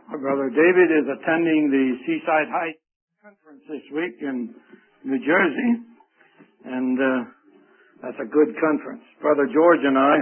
Our brother David is attending the Seaside Heights conference this week in New Jersey, and that's a good conference. Brother George and I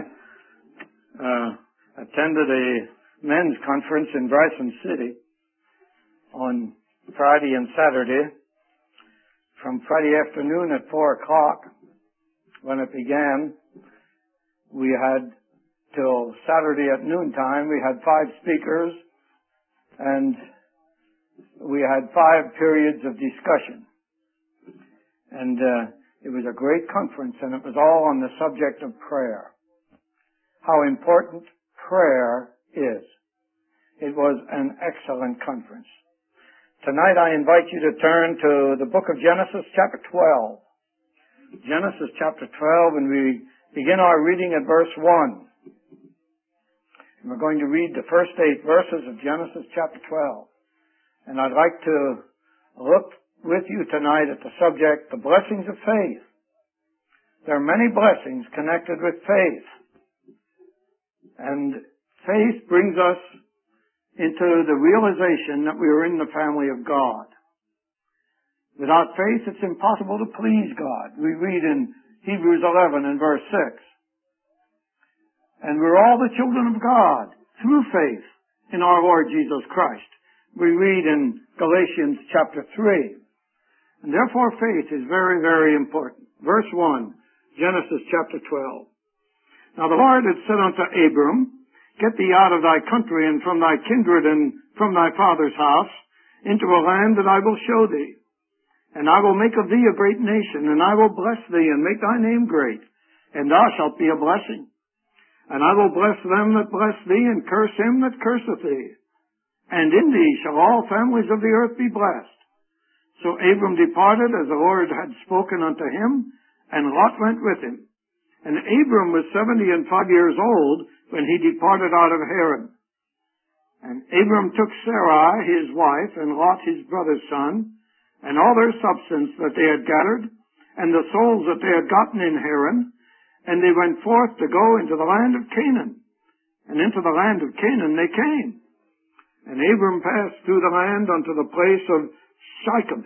attended a men's conference in Bryson City on Friday and Saturday. From Friday afternoon at 4 o'clock, when it began, we had till Saturday at noontime. We had 5 speakers, and we had 5 periods of discussion. And it was a great conference, and it was all on the subject of prayer. How important prayer is. It was an excellent conference. Tonight I invite you to turn to the book of Genesis chapter 12. Genesis chapter 12, and we begin our reading at verse 1. And we're going to read the first 8 verses of Genesis chapter 12. And I'd like to look with you tonight at the subject, the blessings of faith. There are many blessings connected with faith. And faith brings us into the realization that we are in the family of God. Without faith, it's impossible to please God. We read in Hebrews 11 and verse 6. And we're all the children of God through faith in our Lord Jesus Christ. We read in Galatians chapter 3. And therefore faith is very, very important. Verse 1, Genesis chapter 12. Now the Lord had said unto Abram, Get thee out of thy country and from thy kindred and from thy father's house into a land that I will show thee. And I will make of thee a great nation, and I will bless thee and make thy name great, and thou shalt be a blessing. And I will bless them that bless thee, and curse him that curseth thee. And in thee shall all families of the earth be blessed. So Abram departed as the Lord had spoken unto him, and Lot went with him. And Abram was 75 years old when he departed out of Haran. And Abram took Sarai his wife, and Lot his brother's son, and all their substance that they had gathered, and the souls that they had gotten in Haran, and they went forth to go into the land of Canaan. And into the land of Canaan they came. And Abram passed through the land unto the place of Shechem,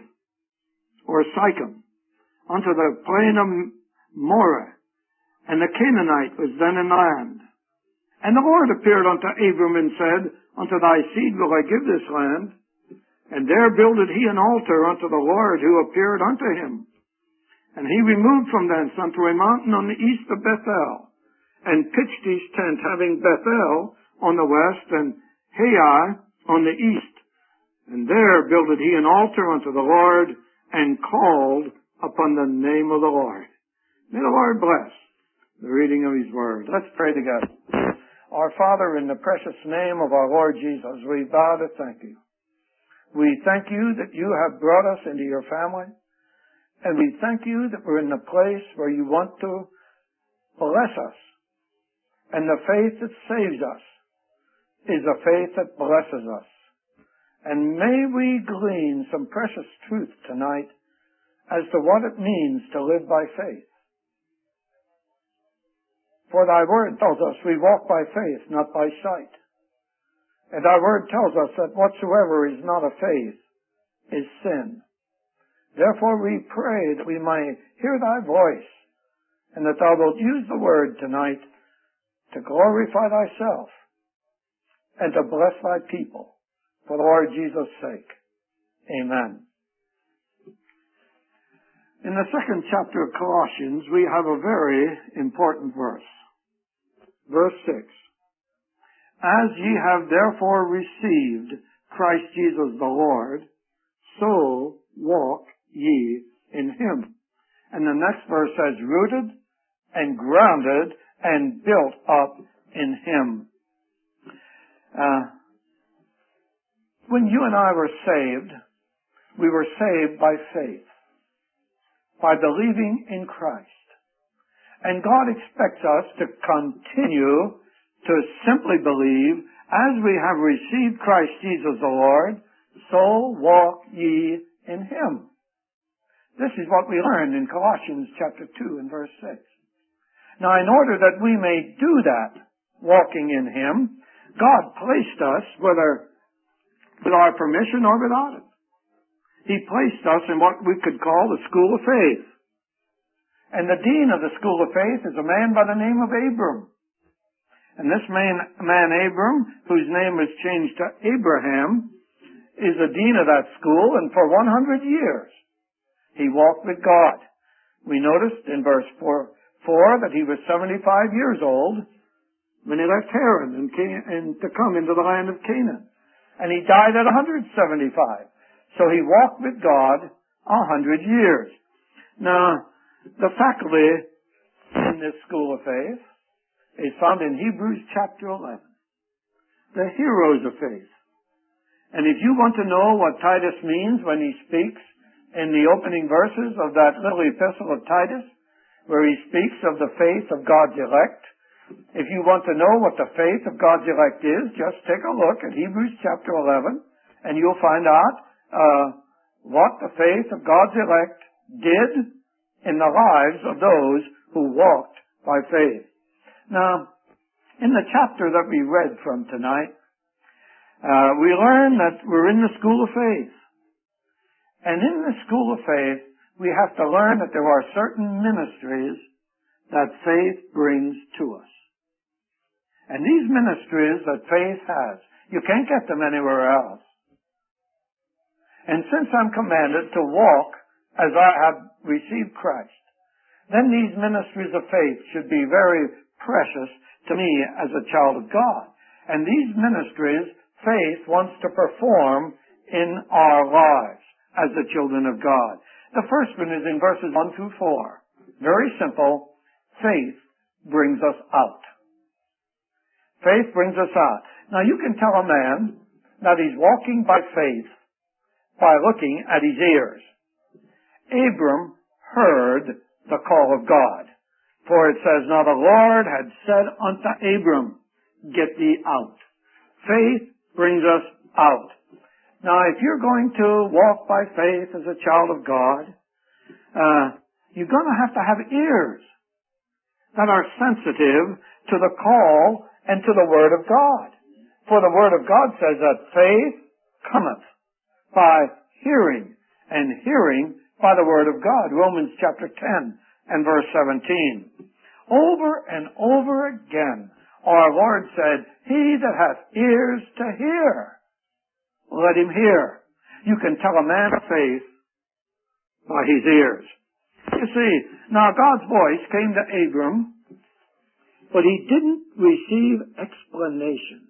unto the plain of Moreh. And the Canaanite was then in the land. And the Lord appeared unto Abram and said, Unto thy seed will I give this land. And there builded he an altar unto the Lord who appeared unto him. And he removed from thence unto a mountain on the east of Bethel, and pitched his tent, having Bethel on the west, and Hai on the east. And there builded he an altar unto the Lord, and called upon the name of the Lord. May the Lord bless the reading of his word. Let's pray together. Our Father, in the precious name of our Lord Jesus, we bow to thank you. We thank you that you have brought us into your family, and we thank you that we're in the place where you want to bless us. And the faith that saves us is a faith that blesses us. And may we glean some precious truth tonight as to what it means to live by faith. For thy word tells us we walk by faith, not by sight. And thy word tells us that whatsoever is not of faith is sin. Therefore we pray that we might hear thy voice, and that thou wilt use the word tonight to glorify thyself and to bless thy people for the Lord Jesus' sake. Amen. In the 2nd chapter of Colossians, we have a very important verse. Verse 6. As ye have therefore received Christ Jesus the Lord, so walk ye in him. And the next verse says, rooted and grounded and built up in him. When you and I were saved, we were saved by faith, by believing in Christ. And God expects us to continue to simply believe, as we have received Christ Jesus the Lord, so walk ye in him. This is what we learned in Colossians chapter 2 and verse 6. Now, in order that we may do that, walking in him, God placed us, whether with our permission or without it. He placed us in what we could call the school of faith. And the dean of the school of faith is a man by the name of Abram. And this man Abram, whose name was changed to Abraham, is the dean of that school, and for 100 years he walked with God. We noticed in verse 4 that he was 75 years old when he left Haran and to come into the land of Canaan. And he died at 175. So he walked with God 100 years. Now, the faculty in this school of faith is found in Hebrews chapter 11. The heroes of faith. And if you want to know what Titus means when he speaks in the opening verses of that little epistle of Titus, where he speaks of the faith of God's elect, if you want to know what the faith of God's elect is, just take a look at Hebrews chapter 11, and you'll find out what the faith of God's elect did in the lives of those who walked by faith. Now, in the chapter that we read from tonight, we learn that we're in the school of faith. And in the school of faith, we have to learn that there are certain ministries that faith brings to us. And these ministries that faith has, you can't get them anywhere else. And since I'm commanded to walk as I have received Christ, then these ministries of faith should be very precious to me as a child of God. And these ministries, faith wants to perform in our lives as the children of God. The first one is in verses 1 through 4. Very simple. Faith brings us out. Faith brings us out. Now you can tell a man that he's walking by faith by looking at his ears. Abram heard the call of God. For it says, now the Lord had said unto Abram, get thee out. Faith brings us out. Now, if you're going to walk by faith as a child of God, you're going to have ears that are sensitive to the call and to the Word of God. For the Word of God says that faith cometh by hearing, and hearing by the Word of God. Romans chapter 10 and verse 17. Over and over again, our Lord said, he that hath ears to hear, let him hear. You can tell a man of faith by his ears. You see, now God's voice came to Abram, but he didn't receive explanations.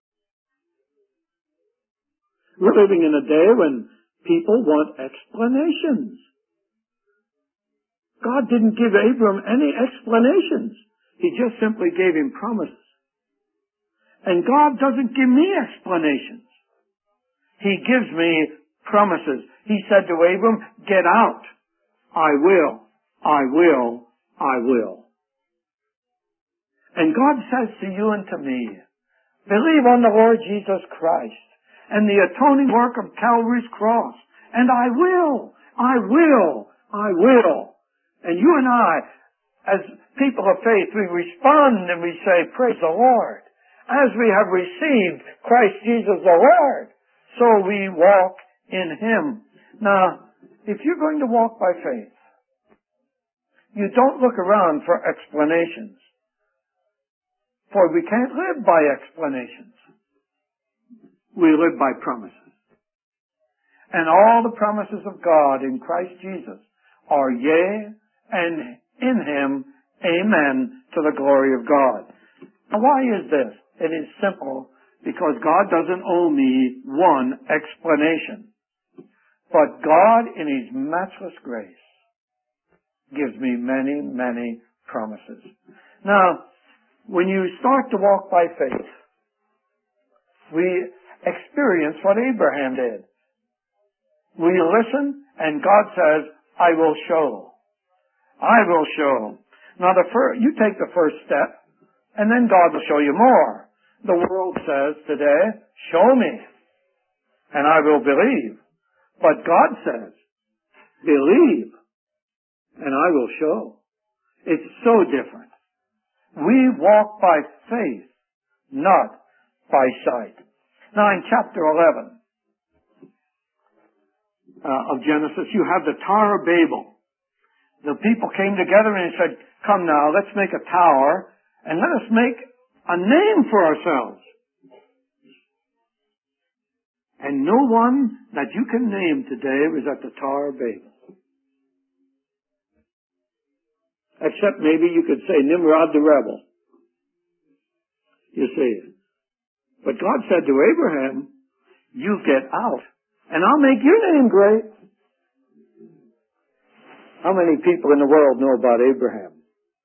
We're living in a day when people want explanations. God didn't give Abram any explanations. He just simply gave him promises. And God doesn't give me explanations. He gives me promises. He said to Abram, get out. I will, I will, I will. And God says to you and to me, believe on the Lord Jesus Christ and the atoning work of Calvary's cross, and I will, I will, I will. And you and I, as people of faith, we respond and we say, praise the Lord. As we have received Christ Jesus the Lord, so we walk in Him. Now, if you're going to walk by faith, you don't look around for explanations. For we can't live by explanations. We live by promises. And all the promises of God in Christ Jesus are yea, and in Him, amen, to the glory of God. Now why is this? It is simple, because God doesn't owe me one explanation. But God, in His matchless grace, gives me many, many promises. Now, when you start to walk by faith, we experience what Abraham did. We listen, and God says, I will show. I will show. Now, you take the first step, and then God will show you more. The world says today, show me, and I will believe. But God says, believe, and I will show. It's so different. We walk by faith, not by sight. Now in chapter 11, of Genesis, you have the Tower of Babel. The people came together and said, come now, let's make a tower and let us make a name for ourselves. And no one that you can name today was at the Tower of Babel. Except maybe you could say Nimrod the rebel. You see. But God said to Abraham, you get out and I'll make your name great. How many people in the world know about Abraham?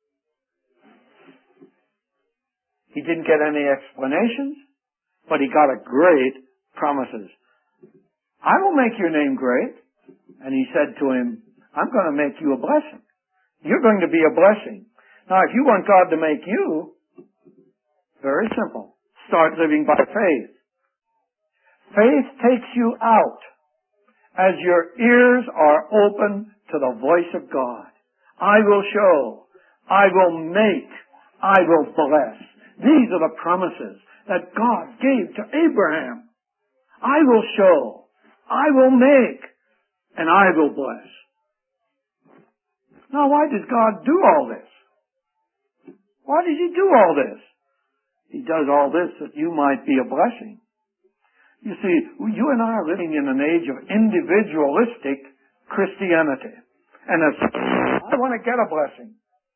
He didn't get any explanations, but he got a great promises. I will make your name great. And he said to him, I'm going to make you a blessing. You're going to be a blessing. Now, if you want God to make you, very simple. Start living by faith. Faith takes you out as your ears are open to the voice of God. I will show. I will make. I will bless. These are the promises that God gave to Abraham. I will show. I will make. And I will bless. Now, why does God do all this? Why does He do all this? He does all this that you might be a blessing. You see, you and I are living in an age of individualistic Christianity. And I want to get a blessing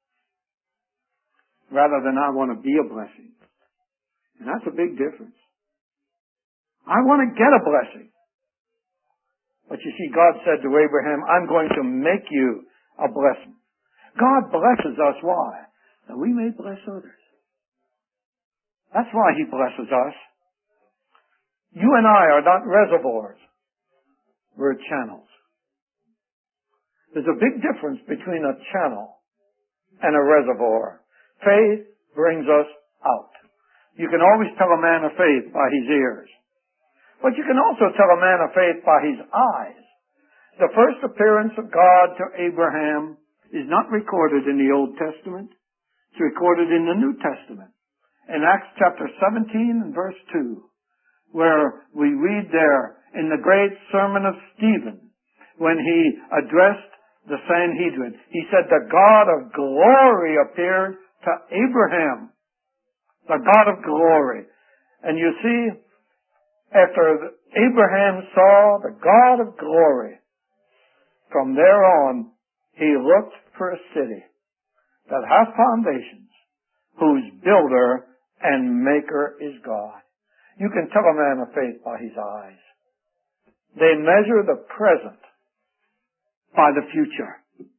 rather than I want to be a blessing. And that's a big difference. I want to get a blessing. But you see, God said to Abraham, I'm going to make you a blessing. God blesses us. Why? That we may bless others. That's why He blesses us. You and I are not reservoirs. We're channels. There's a big difference between a channel and a reservoir. Faith brings us out. You can always tell a man of faith by his ears. But you can also tell a man of faith by his eyes. The first appearance of God to Abraham is not recorded in the Old Testament. It's recorded in the New Testament. In Acts chapter 17 and verse 2, where we read there in the great sermon of Stephen, when he addressed the Sanhedrin, he said, the God of glory appeared to Abraham. The God of glory. And you see, after Abraham saw the God of glory, from there on, he looked for a city that has foundations, whose builder and maker is God. You can tell a man of faith by his eyes. They measure the present by the future.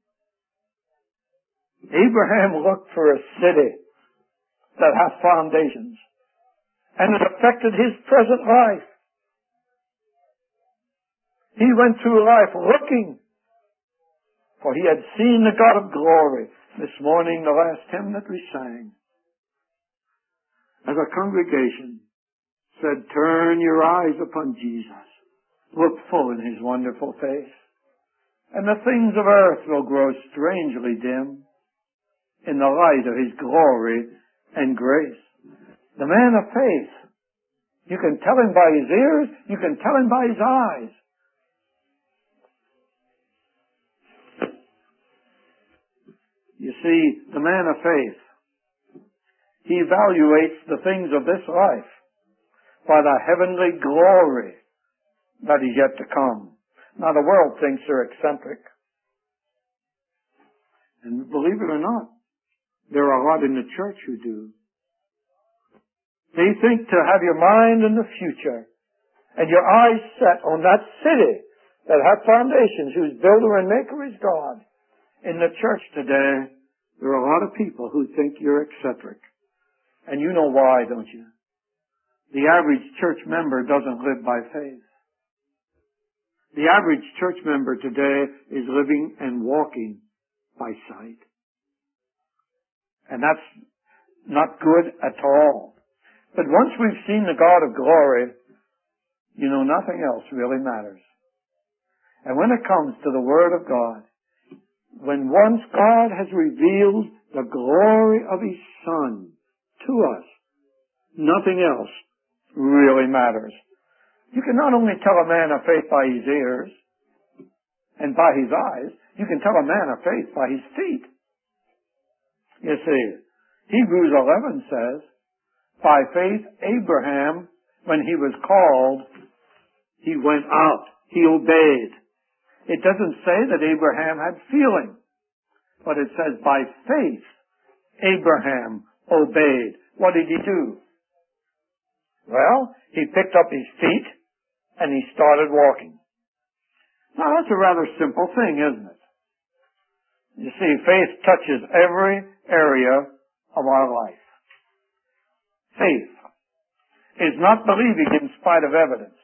Abraham looked for a city that has foundations, and it affected his present life. He went through life looking, for he had seen the God of glory. This morning, the last hymn that we sang, as a congregation, said, turn your eyes upon Jesus. Look full in His wonderful face. And the things of earth will grow strangely dim in the light of His glory and grace. The man of faith, you can tell him by his ears, you can tell him by his eyes. You see, the man of faith, he evaluates the things of this life by the heavenly glory that is yet to come. Now, the world thinks they're eccentric. And believe it or not, there are a lot in the church who do. They think to have your mind in the future and your eyes set on that city that has foundations, whose builder and maker is God. In the church today, there are a lot of people who think you're eccentric. And you know why, don't you? The average church member doesn't live by faith. The average church member today is living and walking by sight. And that's not good at all. But once we've seen the God of glory, you know, nothing else really matters. And when it comes to the Word of God, when once God has revealed the glory of His Son to us, nothing else really matters. You can not only tell a man of faith by his ears, and by his eyes. You can tell a man of faith by his feet. You see, Hebrews 11 says, by faith Abraham, when he was called, he went out. He obeyed. It doesn't say that Abraham had feeling, but it says by faith Abraham obeyed. What did he do? Well, he picked up his feet and he started walking. Now that's a rather simple thing, isn't it? You see, faith touches every area of our life. Faith is not believing in spite of evidence.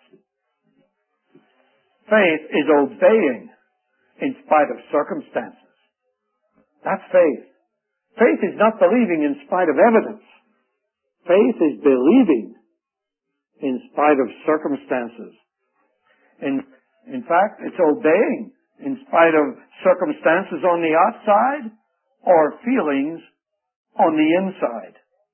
Faith is obeying in spite of circumstances. That's faith. Faith is not believing in spite of evidence. Faith is believing in spite of circumstances. In fact, it's obeying in spite of circumstances on the outside or feelings on the inside.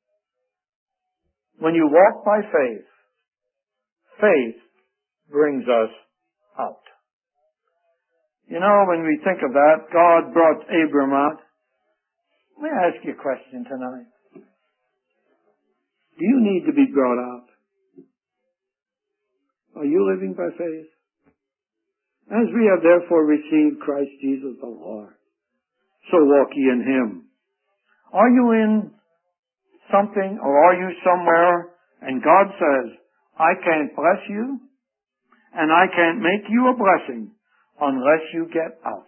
When you walk by faith, faith brings us out. You know, when we think of that, God brought Abram out. Let me ask you a question tonight. Do you need to be brought out? Are you living by faith? As we have therefore received Christ Jesus the Lord, so walk ye in him. Are you in something, or are you somewhere, and God says, I can't bless you, and I can't make you a blessing unless you get out.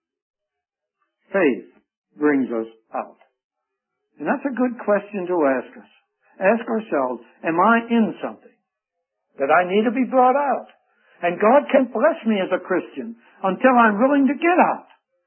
Faith brings us out. And that's a good question to ask us. Ask ourselves, am I in something that I need to be brought out? And God can't bless me as a Christian until I'm willing to get out.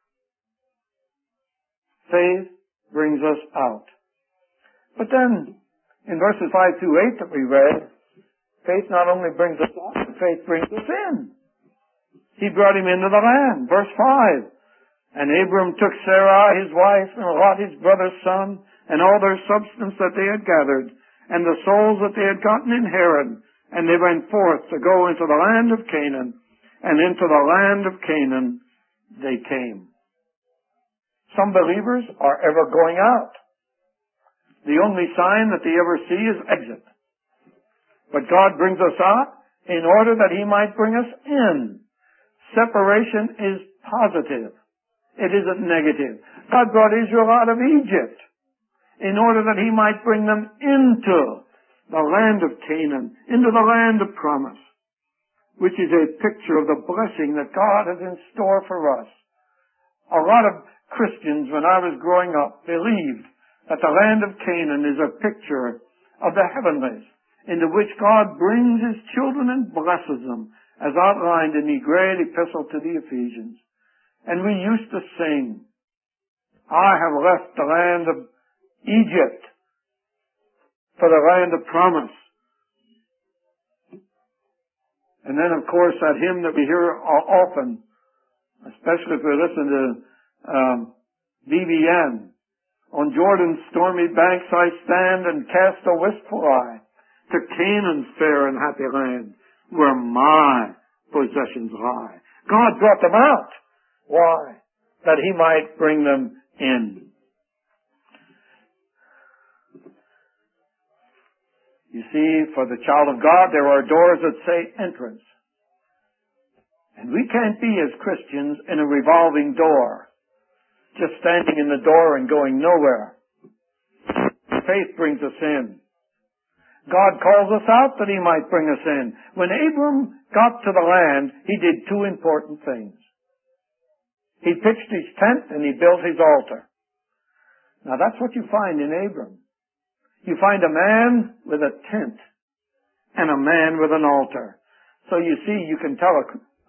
Faith brings us out. But then, in verses 5 through 8 that we read, faith not only brings us out, but faith brings us in. He brought him into the land. Verse 5. And Abram took Sarai his wife, and Lot his brother's son, and all their substance that they had gathered, and the souls that they had gotten in Haran, and they went forth to go into the land of Canaan, and into the land of Canaan they came. Some believers are ever going out. The only sign that they ever see is exit. But God brings us out in order that he might bring us in. Separation is positive. It isn't negative. God brought Israel out of Egypt in order that he might bring them into the land of Canaan, into the land of promise, which is a picture of the blessing that God has in store for us. A lot of Christians, when I was growing up, believed that the land of Canaan is a picture of the heavenlies, into which God brings his children and blesses them, as outlined in the great epistle to the Ephesians. And we used to sing, I have left the land of Egypt for the land of promise. And then, of course, that hymn that we hear often, especially if we listen to BBN, on Jordan's stormy banks I stand and cast a wistful eye to Canaan's fair and happy land, where my possessions lie. God brought them out. Why? That he might bring them in. You see, for the child of God, there are doors that say entrance. And we can't be, as Christians, in a revolving door, just standing in the door and going nowhere. Faith brings us in. God calls us out that he might bring us in. When Abram got to the land, he did two important things. He pitched his tent and he built his altar. Now that's what you find in Abram. You find a man with a tent and a man with an altar. So you see, you can tell a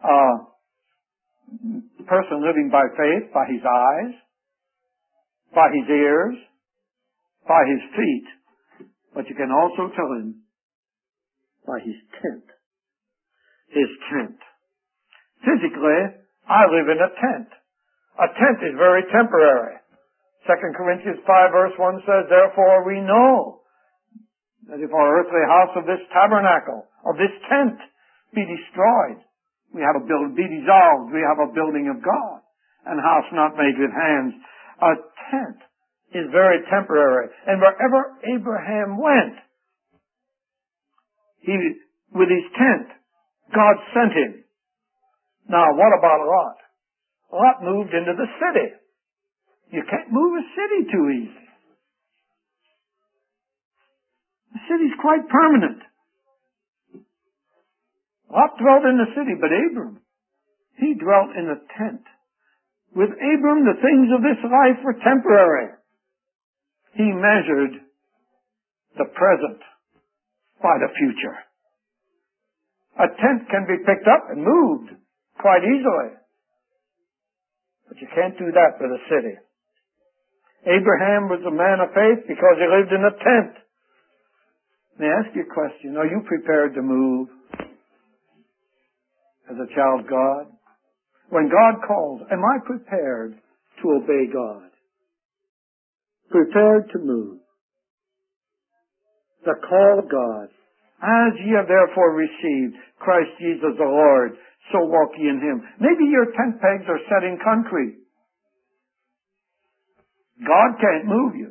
person living by faith by his eyes, by his ears, by his feet, but you can also tell him by his tent. His tent. Physically, I live in a tent. A tent is very temporary. 2 Corinthians 5 verse 1 says, therefore we know that if our earthly house of this tabernacle, of this tent, be destroyed, We have be dissolved. We have a building of God, and house not made with hands. A tent is very temporary. And wherever Abraham went, with his tent, God sent him. Now, what about Lot? Lot moved into the city. You can't move a city too easy. The city's quite permanent. Lot dwelt in the city, but Abram, he dwelt in a tent. With Abram, the things of this life were temporary. He measured the present by the future. A tent can be picked up and moved quite easily. But you can't do that with a city. Abraham was a man of faith because he lived in a tent. May I ask you a question? Are you prepared to move as a child of God? When God calls, am I prepared to obey God? Prepared to move. The call of God. As ye have therefore received Christ Jesus the Lord, so walk ye in Him. Maybe your tent pegs are set in concrete. God can't move you.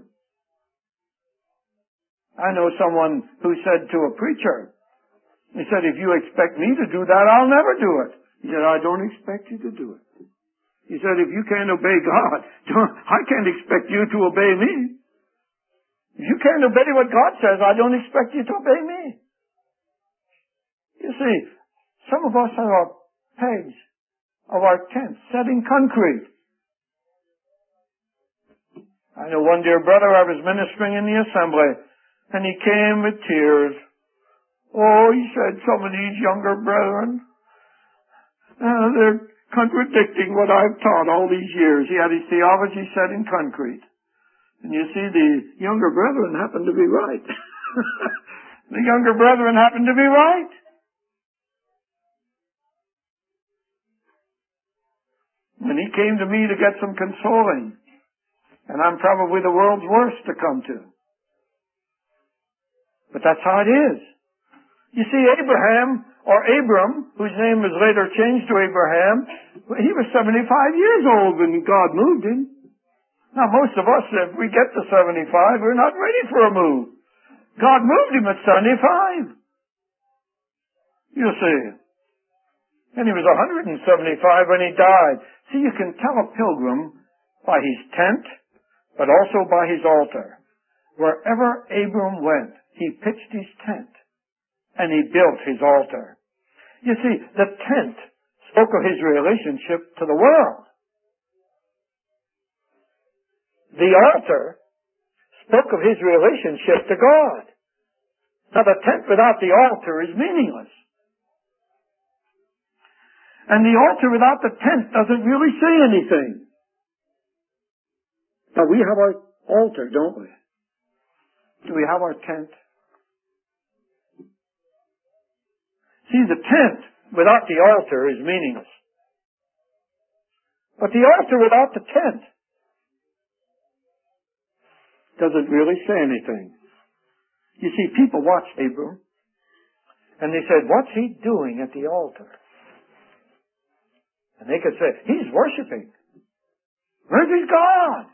I know someone who said to a preacher, he said, if you expect me to do that, I'll never do it. He said, I don't expect you to do it. He said, if you can't obey God, I can't expect you to obey me. If you can't obey what God says, I don't expect you to obey me. You see, some of us have our pegs of our tents set in concrete. I know one dear brother, I was ministering in the assembly, and he came with tears. Oh, he said, some of these younger brethren, they're contradicting what I've taught all these years. He had his theology set in concrete. And you see, the younger brethren happened to be right. The younger brethren happened to be right. When he came to me to get some consoling, and I'm probably the world's worst to come to. But that's how it is. You see, Abraham, or Abram, whose name was later changed to Abraham, he was 75 years old when God moved him. Now, most of us, if we get to 75, we're not ready for a move. God moved him at 75. You see. And he was 175 when he died. See, you can tell a pilgrim by his tent, but also by his altar. Wherever Abram went, he pitched his tent, and he built his altar. You see, the tent spoke of his relationship to the world. The altar spoke of his relationship to God. Now, the tent without the altar is meaningless. And the altar without the tent doesn't really say anything. Now, we have our altar, don't we? Do we have our tent? See, the tent without the altar is meaningless. But the altar without the tent doesn't really say anything. You see, people watched Abram, and they said, what's he doing at the altar? And they could say, he's worshiping. Where's his God?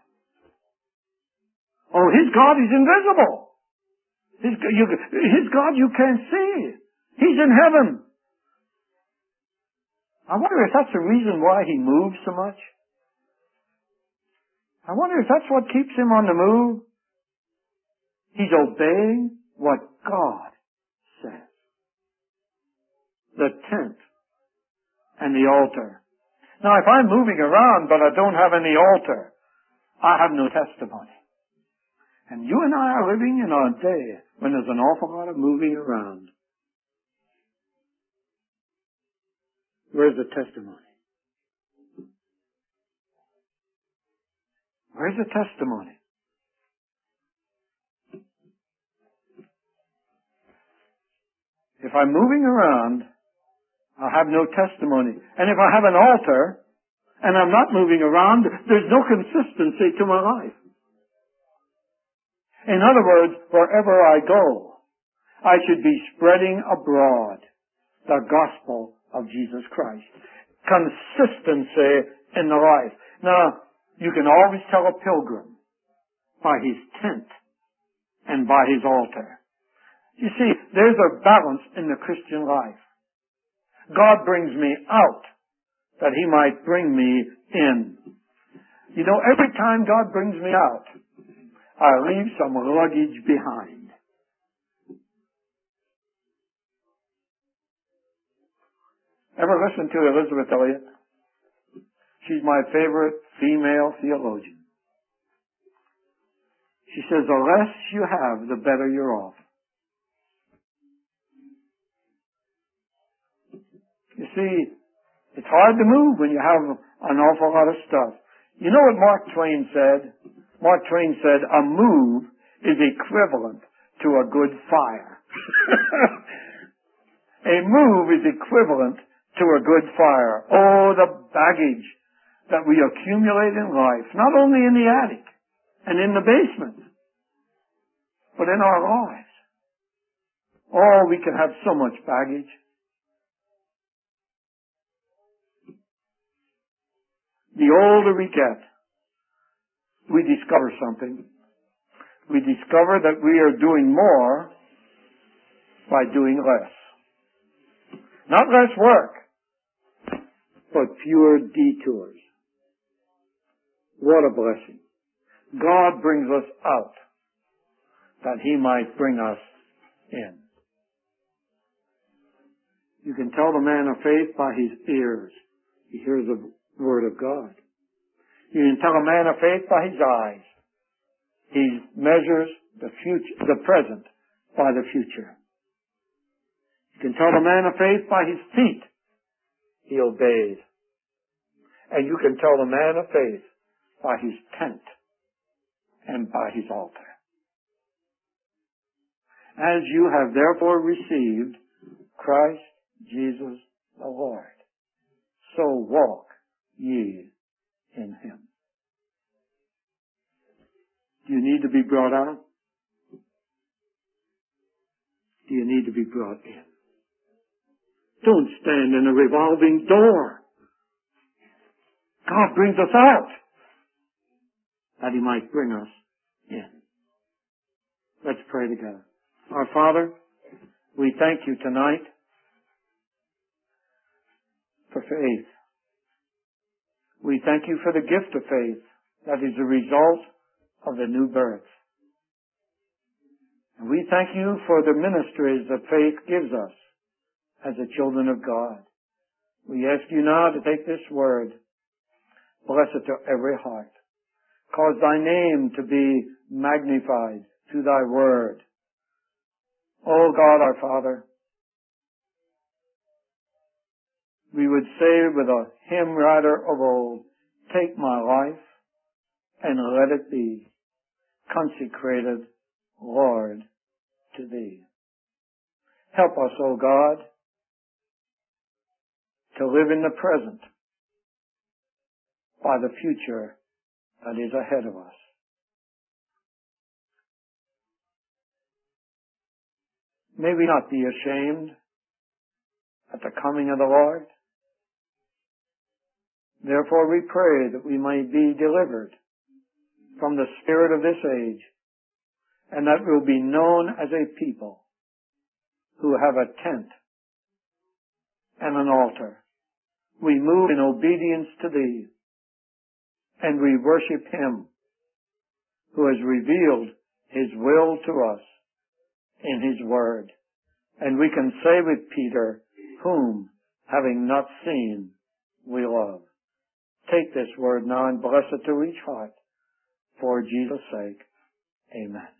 Oh, his God is invisible. His God you can't see. He's in heaven. I wonder if that's the reason why he moves so much. I wonder if that's what keeps him on the move. He's obeying what God says. The tent and the altar. Now, if I'm moving around but I don't have any altar, I have no testimony. And you and I are living in a day when there's an awful lot of moving around. Where's the testimony? Where's the testimony? If I'm moving around, I'll have no testimony. And if I have an altar, and I'm not moving around, there's no consistency to my life. In other words, wherever I go, I should be spreading abroad the gospel of Jesus Christ. Consistency in the life. Now, you can always tell a pilgrim by his tent and by his altar. You see, there's a balance in the Christian life. God brings me out that He might bring me in. You know, every time God brings me out, I leave some luggage behind. Ever listen to Elizabeth Elliot? She's my favorite female theologian. She says, the less you have, the better you're off. You see, it's hard to move when you have an awful lot of stuff. You know what Mark Twain said? Mark Twain said, a move is equivalent to a good fire. A move is equivalent to a good fire. Oh, the baggage that we accumulate in life, not only in the attic and in the basement, but in our lives. Oh, we can have so much baggage. The older we get, we discover something. We discover that we are doing more by doing less. Not less work, but fewer detours. What a blessing. God brings us out that He might bring us in. You can tell the man of faith by his ears. He hears the Word of God. You can tell a man of faith by his eyes. He measures the future, the present by the future. You can tell the man of faith by his feet. He obeys. And you can tell the man of faith by his tent and by his altar. As you have therefore received Christ Jesus the Lord, so walk ye in Him. Do you need to be brought out? Do you need to be brought in? Don't stand in a revolving door. God brings us out that He might bring us in. Let's pray together. Our Father, we thank You tonight for faith. We thank You for the gift of faith that is a result of the new birth. And we thank You for the ministries that faith gives us as the children of God. We ask You now to take this word, bless it to every heart. Cause Thy name to be magnified through Thy word. Oh God, our Father, we would say with a hymn writer of old, take my life and let it be consecrated, Lord, to Thee. Help us, O God, to live in the present by the future that is ahead of us. May we not be ashamed at the coming of the Lord. Therefore we pray that we may be delivered from the spirit of this age, and that we'll be known as a people who have a tent and an altar. We move in obedience to Thee, and we worship Him who has revealed His will to us in His Word. And we can say with Peter, whom, having not seen, we love. Take this word now and bless it to each heart. For Jesus' sake, amen.